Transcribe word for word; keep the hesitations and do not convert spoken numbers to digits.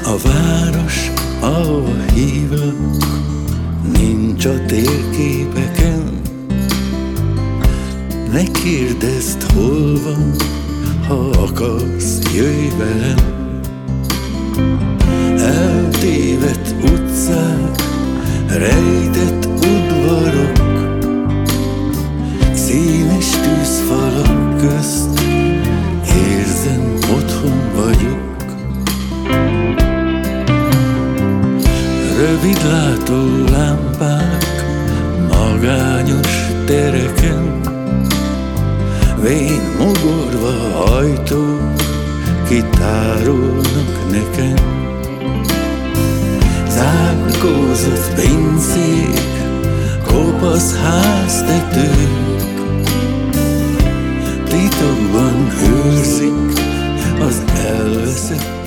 A város, ahova hívlak, nincs a térképeken. Ne kérdezd, hol van, ha akarsz, jöjj velem. Eltévedt utcák, rejtett udvarok, színes tűzfalak közt érzem, otthon vagyok. Rövidlátó lámpák magányos tereken, vén mogorva ajtók kitárolnak nekem. Zárkózott pincék, kopasz háztetők titokban őrzik az elveszett